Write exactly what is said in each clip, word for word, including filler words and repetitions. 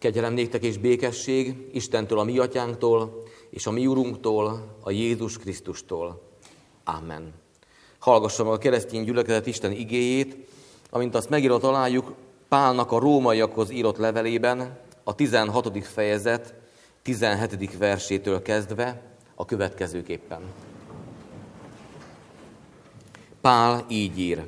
Kegyelem néktek és békesség Istentől, a mi atyánktól, és a mi Urunktól, a Jézus Krisztustól. Amen. Hallgassam a keresztény gyülekezet Isten igéjét, amint azt megírva találjuk Pálnak a rómaiakhoz írott levelében, a tizenhatodik fejezet tizenhetedik versétől kezdve a következőképpen. Pál így ír.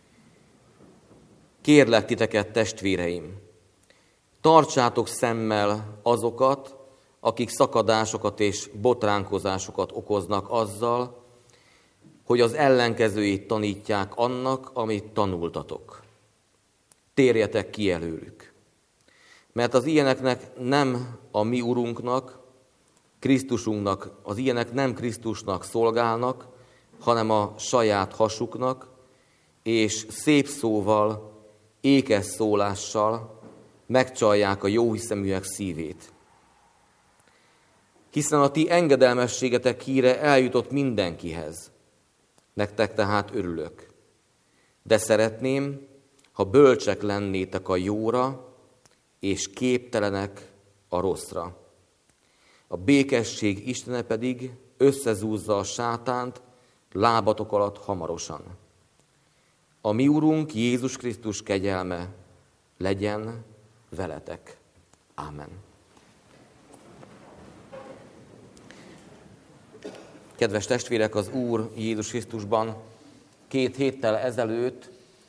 Kérlek titeket, testvéreim, tartsátok szemmel azokat, akik szakadásokat és botránkozásokat okoznak azzal, hogy az ellenkezőjét tanítják annak, amit tanultatok. Térjetek ki előlük. Mert az ilyeneknek nem a mi Urunknak, Krisztusunknak, az ilyenek nem Krisztusnak szolgálnak, hanem a saját hasuknak, és szép szóval, ékes szólással megcsalják a jóhiszeműek szívét. Hiszen a ti engedelmességetek híre eljutott mindenkihez. Nektek tehát örülök. De szeretném, ha bölcsek lennétek a jóra, és képtelenek a rosszra. A békesség Istene pedig összezúzza a sátánt lábatok alatt hamarosan. A mi Urunk Jézus Krisztus kegyelme legyen veletek. Ámen. Kedves testvérek, az Úr Jézus Krisztusban két héttel ezelőtt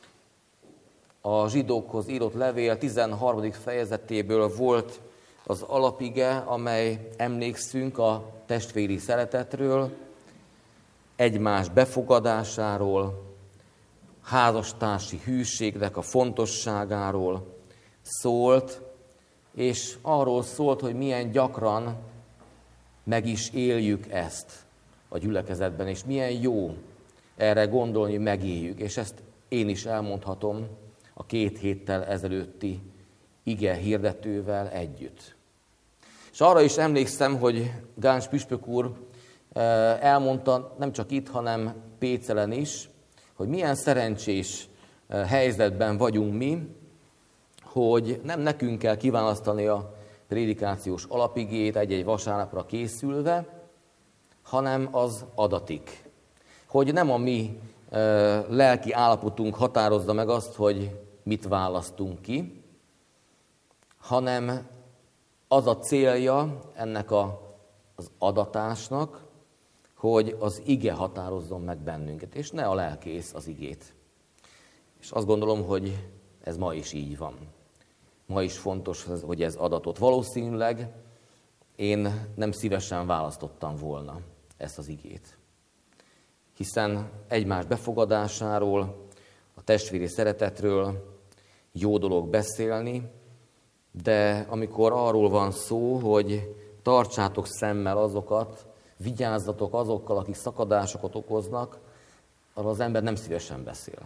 a zsidókhoz írott levél tizenharmadik fejezetéből volt az alapige, amely emlékszünk a testvéri szeretetről, egymás befogadásáról, házastársi hűségnek a fontosságáról szólt, és arról szólt, hogy milyen gyakran meg is éljük ezt a gyülekezetben, és milyen jó erre gondolni, hogy megéljük, és ezt én is elmondhatom a két héttel ezelőtti ige hirdetővel együtt. És arra is emlékszem, hogy Gáns püspök úr elmondta nem csak itt, hanem Pécelen is, hogy milyen szerencsés helyzetben vagyunk mi, hogy nem nekünk kell kiválasztani a prédikációs alapigét egy-egy vasárnapra készülve, hanem az adatik. Hogy nem a mi e, lelki állapotunk határozza meg azt, hogy mit választunk ki, hanem az a célja ennek a, az adatásnak, hogy az ige határozzon meg bennünket, és ne a lelkész az igét. És azt gondolom, hogy ez ma is így van. Ma is fontos, hogy ez adatot. Valószínűleg én nem szívesen választottam volna ezt az igét. Hiszen egymás befogadásáról, a testvéri szeretetről jó dolog beszélni, de amikor arról van szó, hogy tartsátok szemmel azokat, vigyázzatok azokkal, akik szakadásokat okoznak, arról az ember nem szívesen beszél.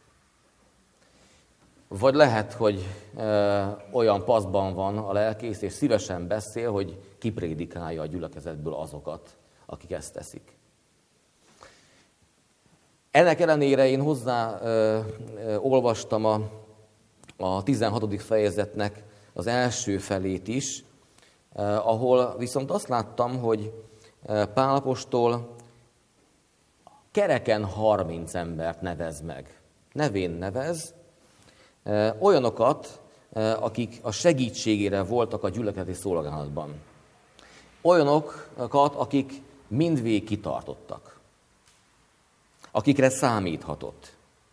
Vagy lehet, hogy e, olyan paszban van a lelkész, és szívesen beszél, hogy kiprédikálja a gyülekezetből azokat, akik ezt teszik. Ennek ellenére én hozzá e, e, olvastam a, a tizenhatodik fejezetnek az első felét is, eh, ahol viszont azt láttam, hogy Pál apostol kereken harminc embert nevez meg. Nevén nevez, eh, olyanokat, eh, akik a segítségére voltak a gyülekezeti szolgálatban. Olyanokat, akik mindvégig kitartottak. Akikre számíthatott.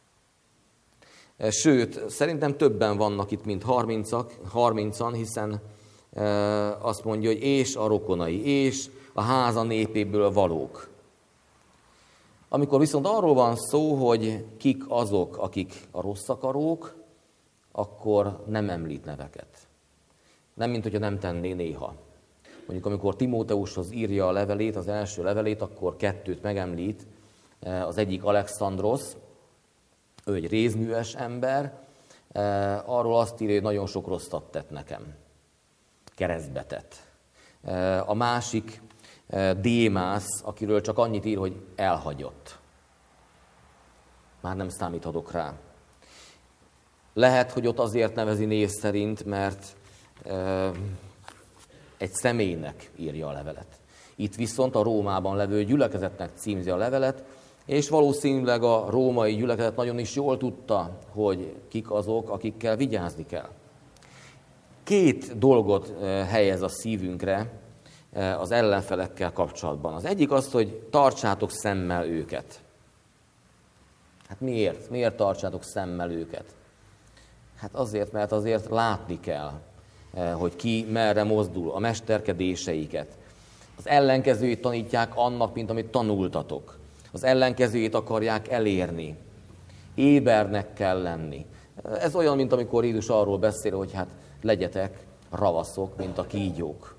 Sőt, szerintem többen vannak itt, mint harmincak, harmincan, hiszen e, azt mondja, hogy és a rokonai, és a háza népéből valók. Amikor viszont arról van szó, hogy kik azok, akik a rossz akarók, akkor nem említ neveket. Nem, mint hogyha nem tenné néha. Mondjuk, amikor Timóteushoz írja a levelét, az első levelét, akkor kettőt megemlít. Az egyik Alexandrosz, ő egy rézműves ember, arról azt írja, hogy nagyon sok rosszat tett nekem. Keresztbe tett. A másik Démász, akiről csak annyit ír, hogy elhagyott. Már nem számíthatok rá. Lehet, hogy ott azért nevezi név szerint, mert egy személynek írja a levelet. Itt viszont a Rómában levő gyülekezetnek címzi a levelet, és valószínűleg a római gyülekezet nagyon is jól tudta, hogy kik azok, akikkel vigyázni kell. Két dolgot helyez a szívünkre az ellenfelekkel kapcsolatban. Az egyik az, hogy tartsátok szemmel őket. Hát miért? Miért tartsátok szemmel őket? Hát azért, mert azért látni kell, hogy ki merre mozdul, a mesterkedéseiket. Az ellenkezőjét tanítják annak, mint amit tanultatok. Az ellenkezőjét akarják elérni. Ébernek kell lenni. Ez olyan, mint amikor Jézus arról beszél, hogy hát legyetek ravaszok, mint a kígyók.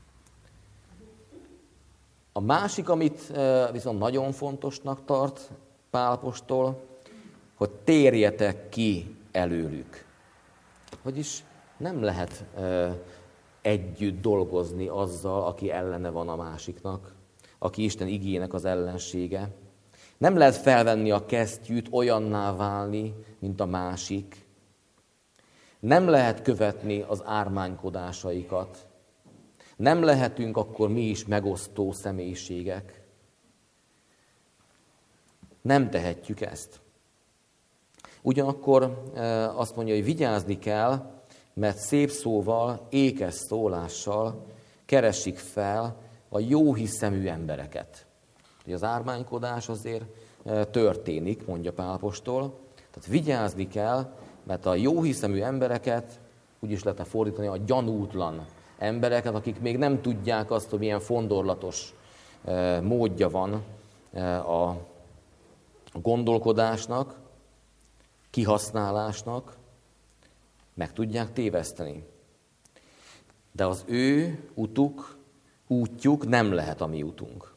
A másik, amit viszont nagyon fontosnak tart Pál apostol, hogy térjetek ki előlük. Vagyis nem lehet együtt dolgozni azzal, aki ellene van a másiknak, aki Isten igének az ellensége. Nem lehet felvenni a kesztyűt, olyanná válni, mint a másik. Nem lehet követni az ármánykodásaikat. Nem lehetünk akkor mi is megosztó személyiségek. Nem tehetjük ezt. Ugyanakkor azt mondja, hogy vigyázni kell, mert szép szóval, ékes szólással keresik fel a jó hiszemű embereket. Az ármánykodás azért történik, mondja Pál apostol. Tehát vigyázni kell, mert a jó hiszemű embereket, úgy is lehetne fordítani, a gyanútlan embereket, akik még nem tudják azt, hogy milyen fondorlatos módja van a gondolkodásnak, kihasználásnak, meg tudják téveszteni. De az ő utuk, útjuk nem lehet a mi utunk.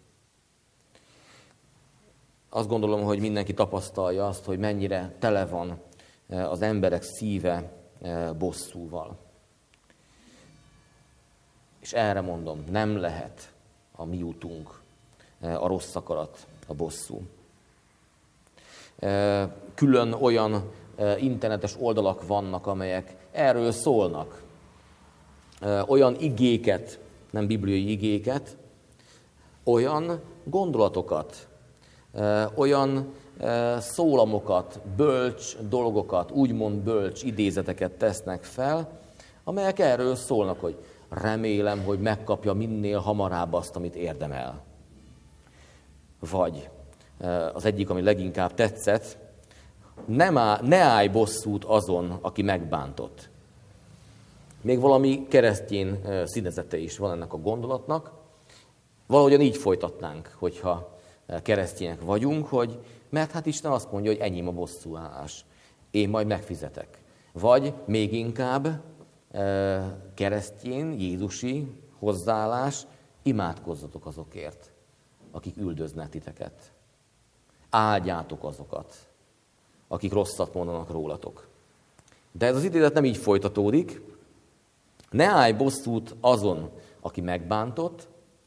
Azt gondolom, hogy mindenki tapasztalja azt, hogy mennyire tele van az emberek szíve bosszúval. És erre mondom, nem lehet a mi utunk a rossz akarat, a bosszú. Külön olyan internetes oldalak vannak, amelyek erről szólnak. Olyan igéket, nem bibliai igéket, olyan gondolatokat, olyan szólamokat, bölcs dolgokat, úgymond bölcs idézeteket tesznek fel, amelyek erről szólnak, hogy remélem, hogy megkapja minél hamarabb azt, amit érdemel. Vagy az egyik, ami leginkább tetszett, nem áll, ne állj bosszút azon, aki megbántott. Még valami keresztény színezete is van ennek a gondolatnak. Valahogyan így folytatnánk, hogyha keresztények vagyunk, hogy mert hát Isten azt mondja, hogy enyém a bosszúállás. Én majd megfizetek. Vagy még inkább keresztény, jézusi hozzáállás, imádkozzatok azokért, akik üldöznek titeket. Áldjátok azokat, akik rosszat mondanak rólatok. De ez az idézet nem így folytatódik. Ne állj bosszút azon, aki megbántott,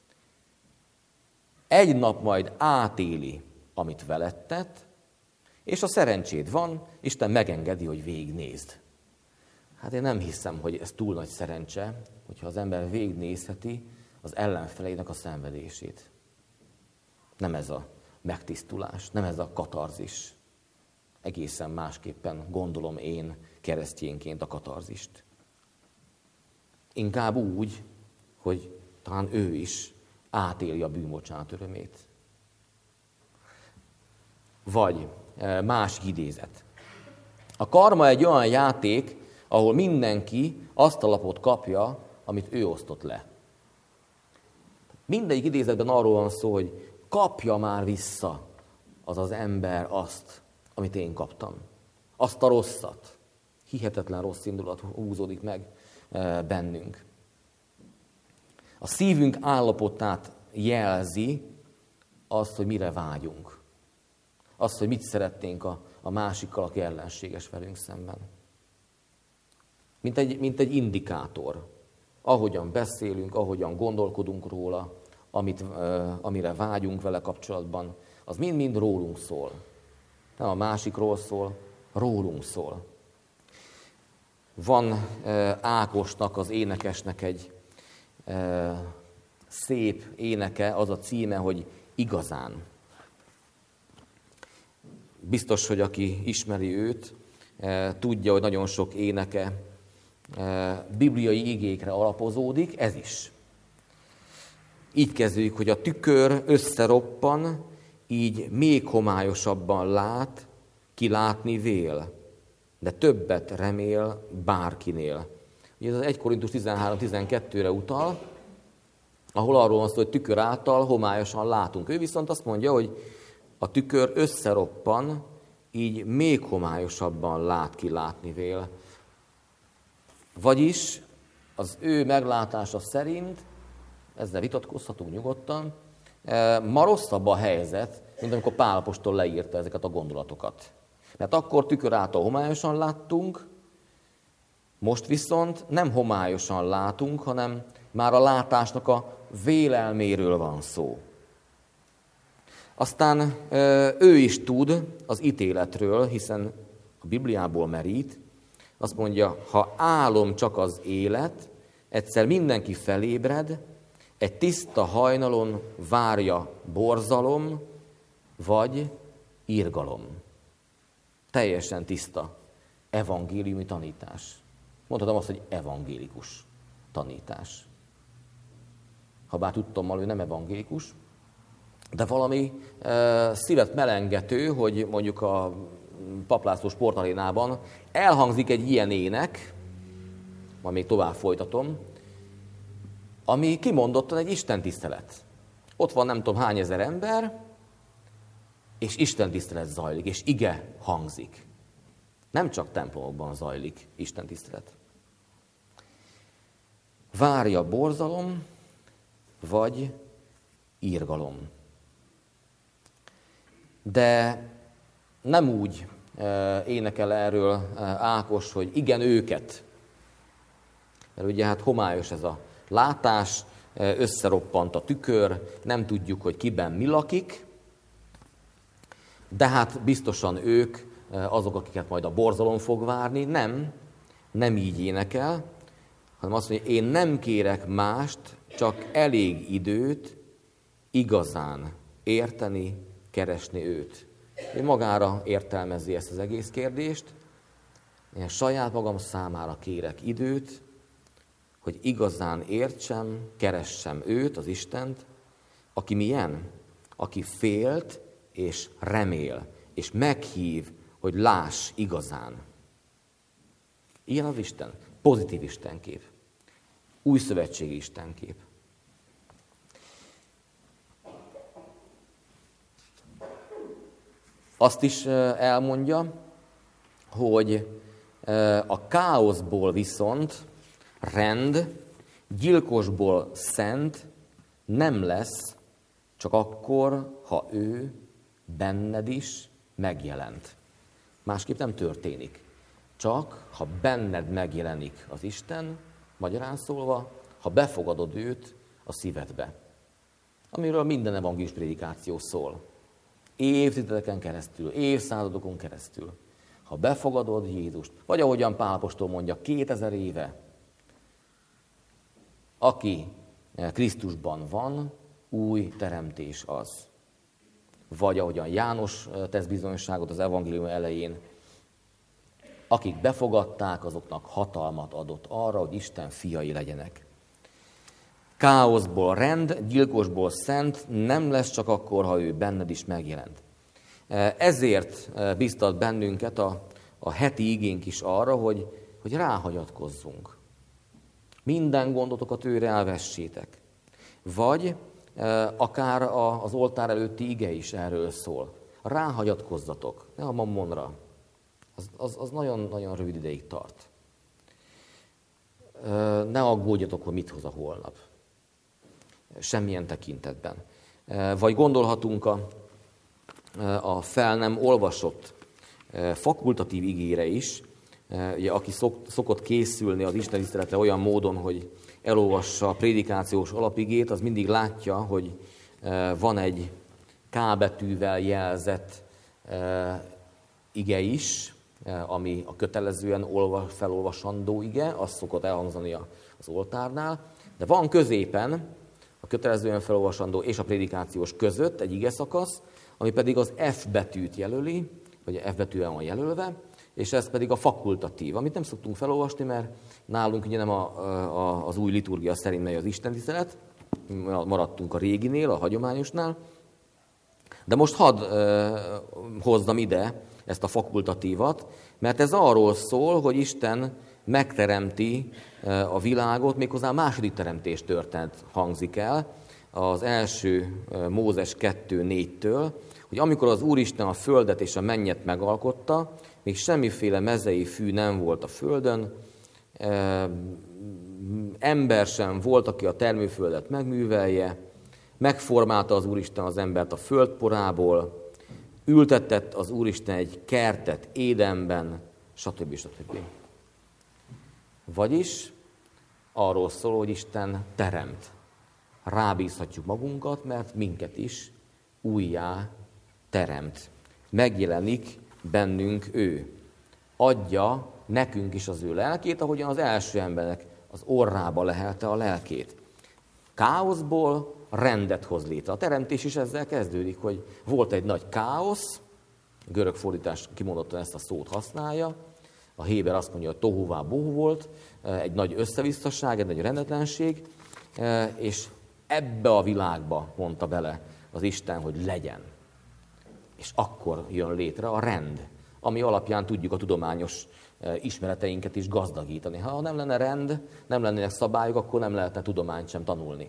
egy nap majd átéli, amit veled tett, és a szerencséd van, Isten megengedi, hogy végignézd. Hát én nem hiszem, hogy ez túl nagy szerencse, hogyha az ember végignézheti az ellenfeleinek a szenvedését. Nem ez a megtisztulás, nem ez a katarzis. Egészen másképpen gondolom én keresztényként a katarzist. Inkább úgy, hogy talán ő is átéli a bűnbocsánat örömét. Vagy másik idézet. A karma egy olyan játék, ahol mindenki azt a lapot kapja, amit ő osztott le. Mindegyik idézetben arról van szó, hogy kapja már vissza az az ember azt, amit én kaptam. Azt a rosszat. Hihetetlen rossz indulat húzódik meg bennünk. A szívünk állapotát jelzi azt, hogy mire vágyunk. Azt, hogy mit szeretnénk a, a másikkal, aki ellenséges velünk szemben. Mint egy, mint egy indikátor. Ahogyan beszélünk, ahogyan gondolkodunk róla, amit, amire vágyunk vele kapcsolatban, az mind-mind rólunk szól. Nem a másikról szól, rólunk szól. Van Ákosnak, az énekesnek egy szép éneke, az a címe, hogy Igazán. Biztos, hogy aki ismeri őt, tudja, hogy nagyon sok éneke bibliai igékre alapozódik, ez is. Így kezdődik, hogy a tükör összeroppan, így még homályosabban lát, ki látni vél, de többet remél bárkinél. Ugye ez az egy Korintus tizenhárom tizenkettőre utal, ahol arról van szó, hogy tükör által homályosan látunk. Ő viszont azt mondja, hogy a tükör összeroppan, így még homályosabban lát, ki látni vél. Vagyis az ő meglátása szerint, ezzel vitatkozhatunk nyugodtan, ma rosszabb a helyzet, mint amikor Pál apostol leírta ezeket a gondolatokat. Mert akkor tükör által homályosan láttunk, most viszont nem homályosan látunk, hanem már a látásnak a vélelméről van szó. Aztán ő is tud az ítéletről, hiszen a Bibliából merít. Azt mondja, ha álom csak az élet, egyszer mindenki felébred, egy tiszta hajnalon várja borzalom, vagy irgalom. Teljesen tiszta evangéliumi tanítás. Mondhatom azt, hogy evangélikus tanítás. Habár tudtommal, ő nem evangélikus, de valami e, szívet melengető, hogy mondjuk a Paplászló sportarénában elhangzik egy ilyen ének, majd még tovább folytatom, ami kimondottan egy istentisztelet. Ott van nem tudom hány ezer ember, és istentisztelet zajlik, és ige hangzik. Nem csak templomokban zajlik istentisztelet. Várja borzalom, vagy irgalom. De nem úgy énekel erről Ákos, hogy igen őket. Mert ugye hát homályos ez a látás, összeroppant a tükör, nem tudjuk, hogy kiben mi lakik, de hát biztosan ők azok, akiket majd a borzalom fog várni. Nem, nem így énekel, hanem azt mondja, én nem kérek mást, csak elég időt igazán érteni, keresni őt. Ő magára értelmezi ezt az egész kérdést. Én saját magam számára kérek időt, hogy igazán értsem, keressem őt, az Istent, aki milyen? Aki félt és remél, és meghív, hogy láss igazán. Ilyen az Isten. Pozitív Istenkép. Új szövetségi Istenkép. Azt is elmondja, hogy a káoszból viszont rend, gyilkosból szent nem lesz, csak akkor, ha ő benned is megjelent. Másképp nem történik. Csak, ha benned megjelenik az Isten, magyarán szólva, ha befogadod őt a szívedbe. Amiről minden evangélius prédikáció szól. Évtizedeken keresztül, évszázadokon keresztül. Ha befogadod Jézust, vagy ahogyan Pál apostol mondja, kétezer éve, aki Krisztusban van, új teremtés az. Vagy ahogyan János tesz bizonyságot az evangélium elején, akik befogadták, azoknak hatalmat adott arra, hogy Isten fiai legyenek. Káoszból rend, gyilkosból szent nem lesz csak akkor, ha ő benned is megjelent. Ezért biztat bennünket a, a heti igénk is arra, hogy, hogy ráhagyatkozzunk. Minden gondotokat őre elvessétek. Vagy akár az oltár előtti ige is erről szól. Ráhagyatkozzatok, ne a mammonra. Az, az, az nagyon-nagyon rövid ideig tart. Ne aggódjatok, hogy mit hoz a holnap. Semmilyen tekintetben. Vagy gondolhatunk a, a fel nem olvasott fakultatív igére is, ugye, aki szok, szokott készülni az istentiszteletre olyan módon, hogy elolvassa a prédikációs alapigét, az mindig látja, hogy van egy K betűvel jelzett ige is, ami a kötelezően olvas, felolvasandó ige, az szokott elhangzani az oltárnál, de van középen a kötelezően felolvasandó és a prédikációs között egy ige szakasz, ami pedig az F betűt jelöli, vagy F betűen van jelölve, és ez pedig a fakultatív, amit nem szoktunk felolvasni, mert nálunk ugye nem a, a, az új liturgia szerint megy az istentisztelet, maradtunk a réginél, a hagyományosnál, de most hadd uh, hozzam ide ezt a fakultatívat, mert ez arról szól, hogy Isten megteremti uh, a világot, méghozzá a második teremtés történet hangzik el, az első uh, Mózes kettő négytől, hogy amikor az Úristen a földet és a mennyet megalkotta, még semmiféle mezei fű nem volt a földön, uh, ember sem volt, aki a termőföldet megművelje, megformálta az Úristen az embert a földporából, ültetett az Úristen egy kertet Édenben, stb. stb. Vagyis arról szól, hogy Isten teremt. Rábízhatjuk magunkat, mert minket is újjá teremt. Megjelenik bennünk ő. Adja nekünk is az ő lelkét, ahogyan az első embernek az orrába lehelte a lelkét. Káoszból rendet hoz létre. A teremtés is ezzel kezdődik, hogy volt egy nagy káosz, a görög fordítás kimondottan ezt a szót használja, a héber azt mondja, hogy tohuvá bohu volt, egy nagy összevisszaság, egy nagy rendetlenség, és ebbe a világba mondta bele az Isten, hogy legyen. És akkor jön létre a rend, ami alapján tudjuk a tudományos ismereteinket is gazdagítani. Ha nem lenne rend, nem lennének szabályok, akkor nem lehetne tudományt sem tanulni.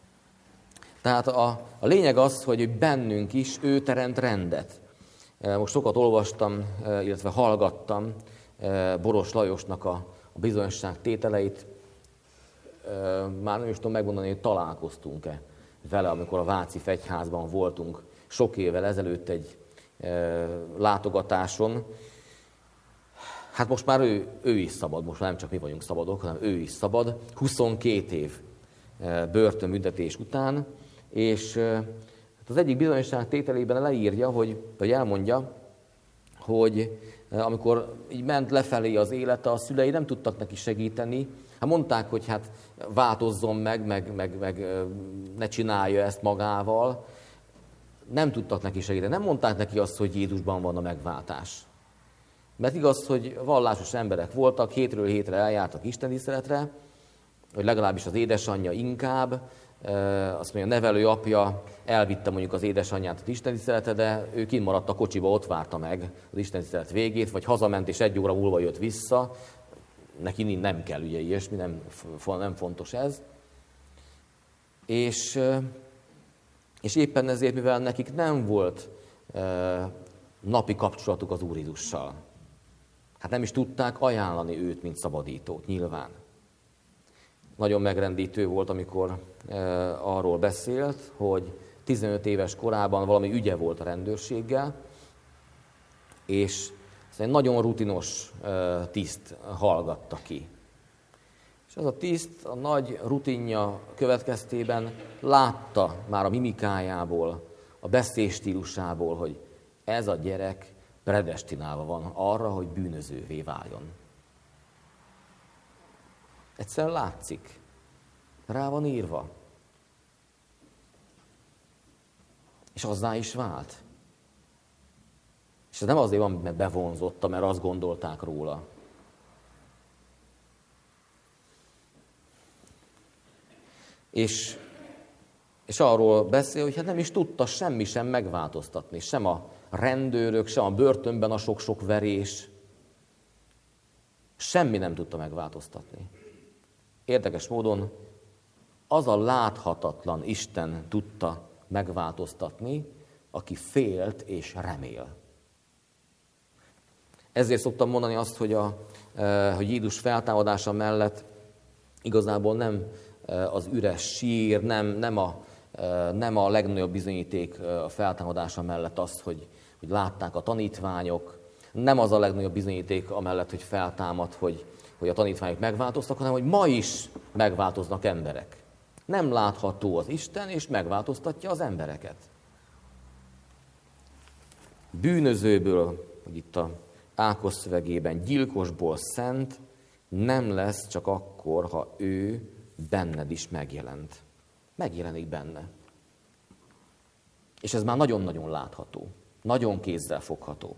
Tehát a, a lényeg az, hogy bennünk is ő teremt rendet. Most sokat olvastam, illetve hallgattam Boros Lajosnak a, a bizonyosság tételeit. Már nem is tudom megmondani, hogy találkoztunk-e vele, amikor a Váci Fegyházban voltunk sok évvel ezelőtt egy látogatáson. Hát most már ő, ő is szabad, most már nem csak mi vagyunk szabadok, hanem ő is szabad. huszonkét év börtönbüntetés után, és az egyik bizonyosság tételében leírja, hogy, vagy elmondja, hogy amikor így ment lefelé az élete, a szülei nem tudtak neki segíteni. Hát mondták, hogy hát változzon meg, meg, meg, meg ne csinálja ezt magával. Nem tudtak neki segíteni. Nem mondták neki azt, hogy Jézusban van a megváltás. Mert igaz, hogy vallásos emberek voltak, hétről hétre eljártak istentiszteletre, vagy legalábbis az édesanyja inkább, azt mondja, a nevelő apja elvitte mondjuk az édesanyját az istentiszteletre, de ő kint maradt a kocsiba, ott várta meg az istentisztelet végét, vagy hazament és egy óra múlva jött vissza. Neki nem kell ugye ilyesmi, nem, nem fontos ez. És, és éppen ezért, mivel nekik nem volt napi kapcsolatuk az Úr Jézussal, hát nem is tudták ajánlani őt, mint szabadítót, nyilván. Nagyon megrendítő volt, amikor e, arról beszélt, hogy tizenöt éves korában valami ügye volt a rendőrséggel, és egy nagyon rutinos e, tiszt hallgatta ki. És az a tiszt a nagy rutinja következtében látta már a mimikájából, a beszédstílusából, hogy ez a gyerek predestinálva van arra, hogy bűnözővé váljon. Egyszerűen látszik. Rá van írva. És azzá is vált. És ez nem azért van, mert bevonzotta, mert azt gondolták róla. És, és arról beszél, hogy hát nem is tudta semmi sem megváltoztatni. Sem a rendőrök, sem a börtönben a sok-sok verés. Semmi nem tudta megváltoztatni. Érdekes módon az a láthatatlan Isten tudta megváltoztatni, aki félt és remél. Ezért szoktam mondani azt, hogy, a, hogy Jézus feltámadása mellett igazából nem az üres sír, nem, nem, a, nem a legnagyobb bizonyíték a feltámadása mellett az, hogy, hogy látták a tanítványok, nem az a legnagyobb bizonyíték amellett, hogy feltámad, hogy, hogy a tanítványok megváltoztak, hanem hogy ma is megváltoznak emberek. Nem látható az Isten, és megváltoztatja az embereket. Bűnözőből, hogy itt a Ákos szövegében, gyilkosból szent nem lesz csak akkor, ha ő benned is megjelent. Megjelenik benne. És ez már nagyon-nagyon látható, nagyon kézzel fogható.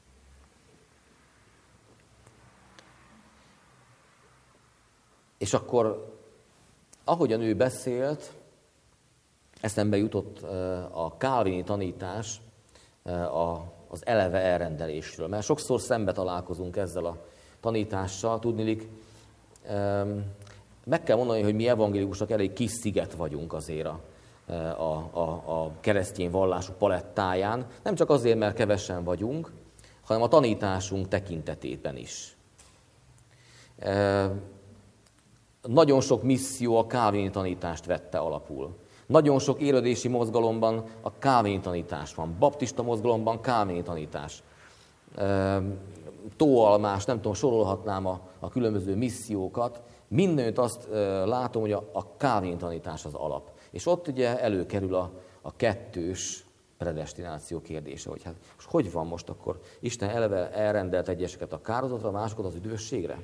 És akkor, ahogyan ő beszélt, eszembe jutott a kálvini tanítás az eleve elrendelésről. Mert sokszor szembe találkozunk ezzel a tanítással. Tudniillik, meg kell mondani, hogy mi evangélikusok elég kis sziget vagyunk azért a, a, a, a keresztény vallású palettáján. Nem csak azért, mert kevesen vagyunk, hanem a tanításunk tekintetében is. Nagyon sok misszió a kálvini tanítást vette alapul. Nagyon sok érődési mozgalomban a kálvini tanítás van. Baptista mozgalomban kálvini tanítás. Tóalmás, nem tudom, sorolhatnám a, a különböző missziókat. Mindenütt azt látom, hogy a, a kálvini tanítás az alap. És ott ugye előkerül a, a kettős predestináció kérdése, hogy hát most hogy van most akkor? Isten eleve elrendelt egyeseket a kárhozatra, másokat az üdvösségre?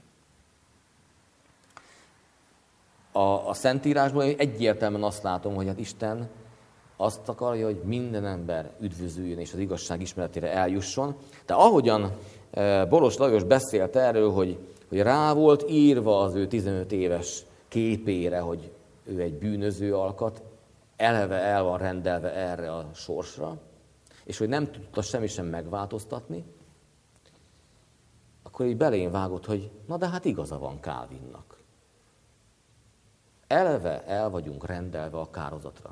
A, a Szentírásból egyértelműen azt látom, hogy hát Isten azt akarja, hogy minden ember üdvözüljön és az igazság ismeretére eljusson. De ahogyan Boros Lajos beszélt erről, hogy, hogy rá volt írva az ő tizenöt éves képére, hogy ő egy bűnöző alkat, eleve el van rendelve erre a sorsra, és hogy nem tudta semmi sem megváltoztatni, akkor így belén vágott, hogy na de hát igaza van Calvinnak. Eleve el vagyunk rendelve a kárhozatra.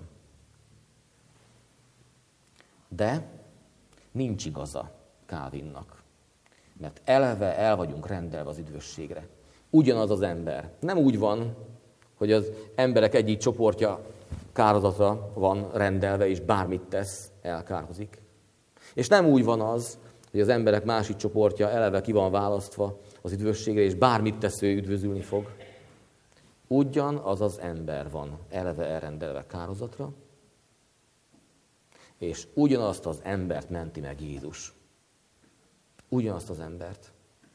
De nincs igaza Calvinnak, mert eleve el vagyunk rendelve az üdvösségre. Ugyanaz az ember. Nem úgy van, hogy az emberek egyik csoportja kárhozatra van rendelve, és bármit tesz, elkárhozik. És nem úgy van az, hogy az emberek másik csoportja eleve ki van választva az üdvösségre, és bármit tesz, ő üdvözülni fog. Ugyanaz az ember van eleve elrendelve kárhozatra, és ugyanazt az embert menti meg Jézus. Ugyanazt az embert.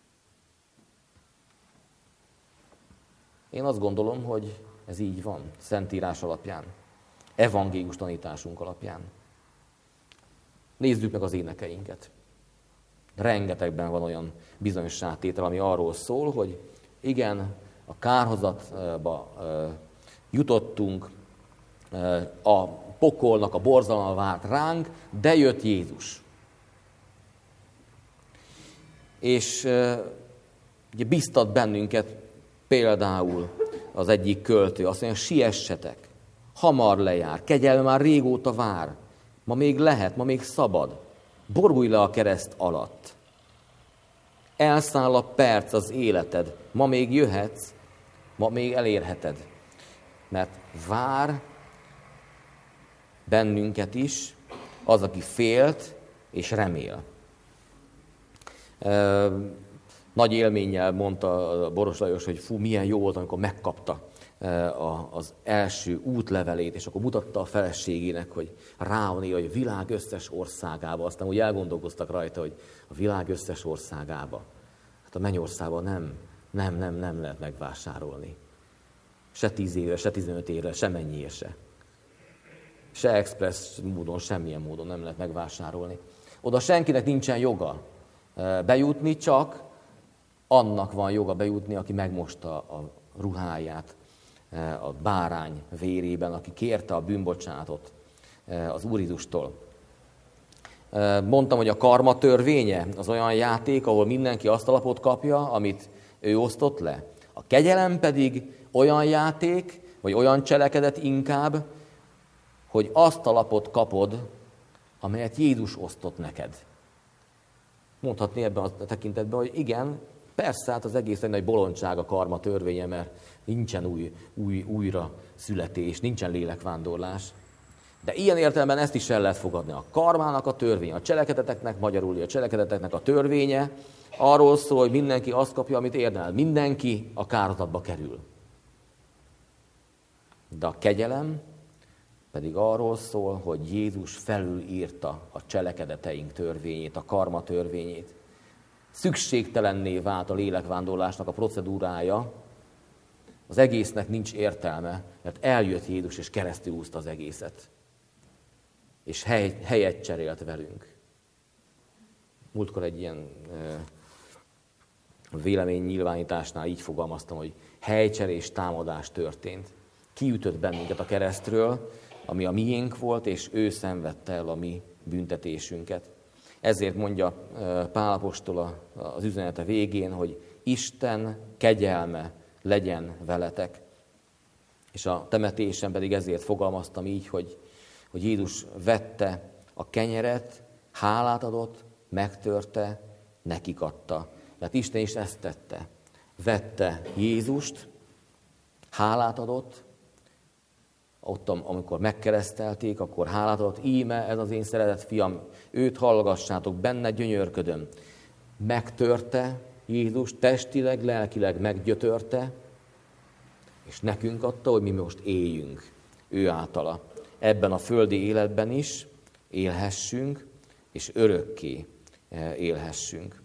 Én azt gondolom, hogy ez így van, Szentírás alapján, evangélikus tanításunk alapján. Nézzük meg az énekeinket. Rengetegben van olyan bizonyosságtétel, ami arról szól, hogy igen, a kárhozatba jutottunk, a pokolnak a borzalma várt ránk, de jött Jézus. És ugye biztat bennünket például az egyik költő, azt mondja, siessetek, hamar lejár, kegyelme már régóta vár, ma még lehet, ma még szabad, borulj le a kereszt alatt. Elszáll a perc az életed, ma még jöhetsz, ma még elérheted, mert vár bennünket is az, aki félt és remél. Nagy élménnyel mondta Boros Lajos, hogy fú, milyen jó volt, amikor megkapta az első útlevelét, és akkor mutatta a feleségének, hogy rá van írva, hogy a világ összes országába. Aztán úgy elgondolkoztak rajta, hogy a világ összes országába. Hát a mennyországban nem, nem, nem, nem lehet megvásárolni. Se tíz évre, se tizenöt évre, se mennyiért se. Se express módon, semmilyen módon nem lehet megvásárolni. Oda senkinek nincsen joga bejutni, csak annak van joga bejutni, aki megmosta a ruháját a bárány vérében, aki kérte a bűnbocsánatot az Úr Jézustól. Mondtam, hogy a karma törvénye az olyan játék, ahol mindenki azt a lapot kapja, amit ő osztott le. A kegyelem pedig olyan játék, vagy olyan cselekedet inkább, hogy azt a lapot kapod, amelyet Jézus osztott neked. Mondhatni ebben a tekintetben, hogy igen, persze, hát az egész egy nagy bolondság a karma törvénye, mert nincsen új, új, újra születés, nincsen lélekvándorlás. De ilyen értelemben ezt is el lehet fogadni. A karmának a törvénye, a cselekedeteknek, magyarul a cselekedeteknek a törvénye arról szól, hogy mindenki azt kapja, amit érdemel. Mindenki a kárhozatba kerül. De a kegyelem pedig arról szól, hogy Jézus felülírta a cselekedeteink törvényét, a karma törvényét. szükségtelenné vált a lélekvándorlásnak a procedúrája, az egésznek nincs értelme, mert eljött Jézus és keresztül úszta az egészet. És hely, helyet cserélt velünk. Múltkor egy ilyen véleménynyilvánításnál így fogalmaztam, hogy helycserés támadás történt. Kiütött bennünket a keresztről, ami a miénk volt, és ő szenvedte el a mi büntetésünket. Ezért mondja Pál apostol az üzenete végén, hogy Isten kegyelme legyen veletek. És a temetésen pedig ezért fogalmaztam így, hogy, hogy Jézus vette a kenyeret, hálát adott, megtörte, nekik adta. Tehát Isten is ezt tette. Vette Jézust, hálát adott, ott, amikor megkeresztelték, akkor hálát adott, íme ez az én szeretett fiam, őt hallgassátok, benne gyönyörködöm. Megtörte Jézus, testileg, lelkileg meggyötörte, és nekünk adta, hogy mi most éljünk ő általa. Ebben a földi életben is élhessünk, és örökké élhessünk.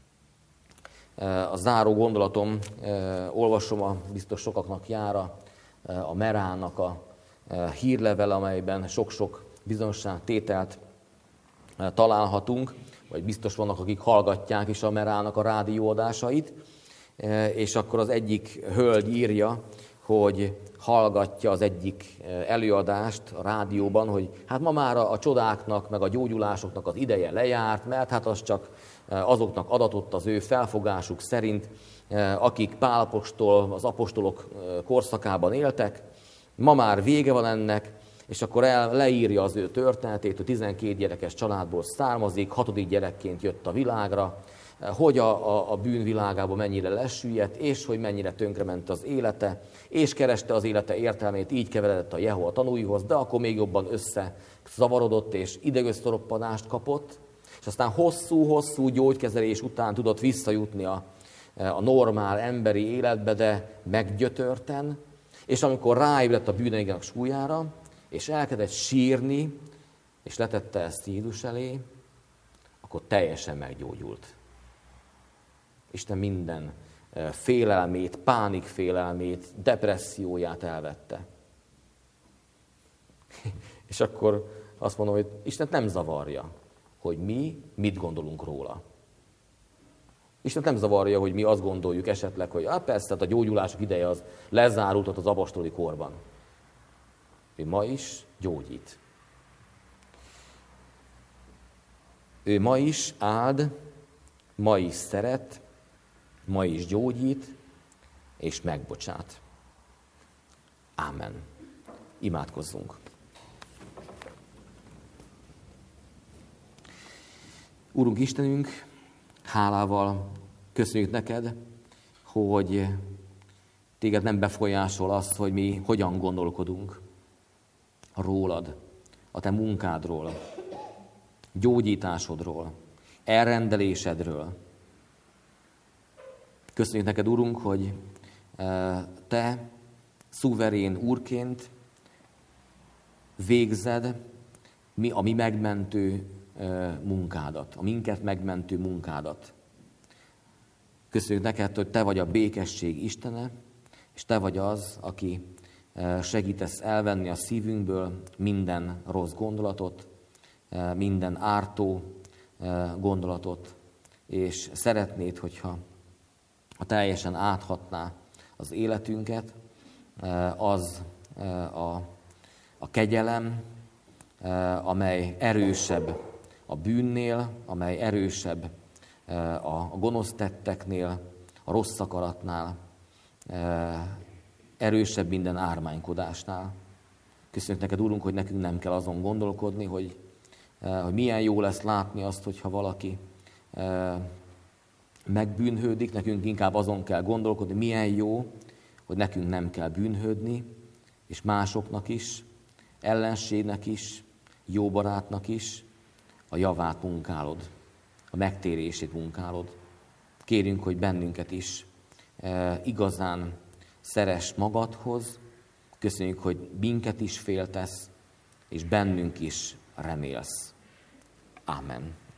A záró gondolatom, olvasom, a biztos sokaknak jár a Merának a hírlevele, amelyben sok-sok bizonságtételt találhatunk, vagy biztos vannak, akik hallgatják is a Merának a rádióadásait, és akkor az egyik hölgy írja, hogy hallgatja az egyik előadást a rádióban, hogy hát ma már a csodáknak, meg a gyógyulásoknak az ideje lejárt, mert hát az csak azoknak adatott az ő felfogásuk szerint, akik Pál apostol, az apostolok korszakában éltek, ma már vége van ennek, és akkor el, leírja az ő történetét, hogy tizenkét gyerekes családból származik, hatodik gyerekként jött a világra, hogy a, a, a bűn világában mennyire lesüllyedt, és hogy mennyire tönkrement az élete, és kereste az élete értelmét, így keveredett a Jehova tanúihoz, de akkor még jobban összezavarodott, és idegösszeroppanást kapott, és aztán hosszú-hosszú gyógykezelés után tudott visszajutni a, a normál emberi életbe, de meggyötörten, és amikor ráébredt a bűneinek súlyára, és elkezdett sírni, és letette ezt Jézus elé, akkor teljesen meggyógyult. Isten minden félelmét, pánikfélelmét, depresszióját elvette. És akkor azt mondom, hogy Isten nem zavarja, hogy mi mit gondolunk róla. Isten nem zavarja, hogy mi azt gondoljuk esetleg, hogy hát persze, a gyógyulások ideje az lezárult az apostoli korban. Ő ma is gyógyít. Ő ma is áld, ma is szeret, ma is gyógyít, és megbocsát. Ámen. Imádkozzunk. Úrunk Istenünk, hálával köszönjük neked, hogy téged nem befolyásol az, hogy mi hogyan gondolkodunk rólad, a te munkádról, gyógyításodról, elrendelésedről. Köszönjük neked, Urunk, hogy te szuverén úrként végzed mi, a mi megmentő munkádat, a minket megmentő munkádat. Köszönjük neked, hogy te vagy a békesség Istene, és te vagy az, aki segítesz elvenni a szívünkből minden rossz gondolatot, minden ártó gondolatot, és szeretnéd, hogyha ha teljesen áthatná az életünket, az a, a kegyelem, amely erősebb a bűnnél, amely erősebb a gonosz tetteknél, a rossz akaratnál, erősebb minden ármánykodásnál. Köszönjük neked, Úrunk, hogy nekünk nem kell azon gondolkodni, hogy, hogy milyen jó lesz látni azt, hogyha valaki megbűnhődik, nekünk inkább azon kell gondolkodni, milyen jó, hogy nekünk nem kell bűnhődni, és másoknak is, ellenségnek is, jó barátnak is a javát munkálod, a megtérését munkálod. Kérünk, hogy bennünket is e, igazán szeress magadhoz, köszönjük, hogy minket is féltesz, és bennünk is remélsz. Ámen.